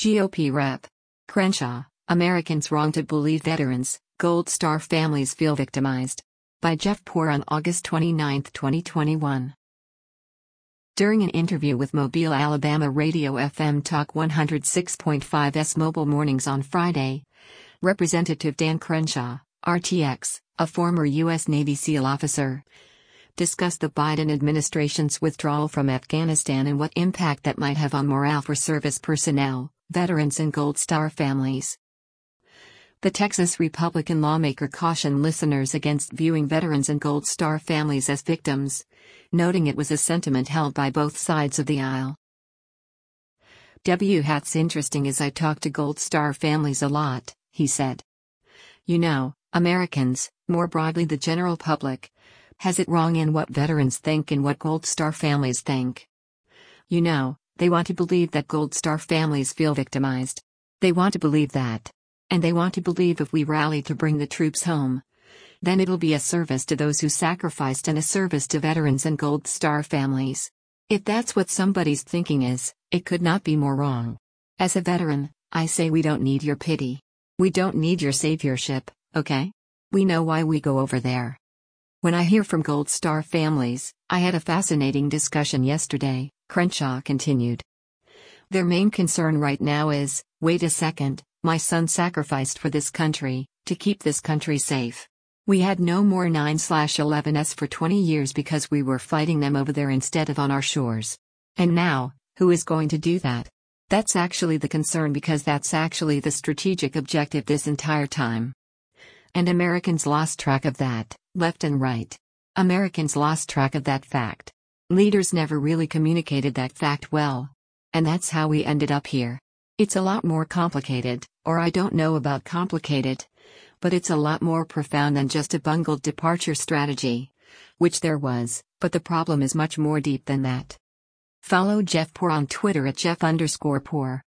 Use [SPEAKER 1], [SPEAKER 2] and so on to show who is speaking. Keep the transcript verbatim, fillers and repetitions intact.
[SPEAKER 1] G O P Rep. Crenshaw, Americans wrong to believe veterans, Gold Star families feel victimized. By Jeff Poor on August twenty-ninth, twenty twenty-one. During an interview with Mobile, Alabama Radio F M Talk one oh six point five's Mobile Mornings on Friday, Representative Dan Crenshaw, R T X, a former U S Navy SEAL officer, discussed the Biden administration's withdrawal from Afghanistan and what impact that might have on morale for service personnel, veterans and Gold Star families. The Texas Republican lawmaker cautioned listeners against viewing veterans and Gold Star families as victims, noting it was a sentiment held by both sides of the aisle. W Hat's interesting as I talk to Gold Star families a lot, he said. You know, Americans, more broadly the general public, has it wrong in what veterans think and what Gold Star families think. You know, they want to believe that Gold Star families feel victimized. They want to believe that. And they want to believe if we rally to bring the troops home, then it'll be a service to those who sacrificed and a service to veterans and Gold Star families. If that's what somebody's thinking is, it could not be more wrong. As a veteran, I say we don't need your pity. We don't need your saviorship, okay? We know why we go over there. When I hear from Gold Star families, I had a fascinating discussion yesterday, Crenshaw continued. Their main concern right now is, wait a second, my son sacrificed for this country, to keep this country safe. We had no more nine elevens for twenty years because we were fighting them over there instead of on our shores. And now, who is going to do that? That's actually the concern because that's actually the strategic objective this entire time. And Americans lost track of that, left and right. Americans lost track of that fact. Leaders never really communicated that fact well. And that's how we ended up here. It's a lot more complicated, or I don't know about complicated, but it's a lot more profound than just a bungled departure strategy. Which there was, but the problem is much more deep than that. Follow Jeff Poor on Twitter at Jeff underscore Poor.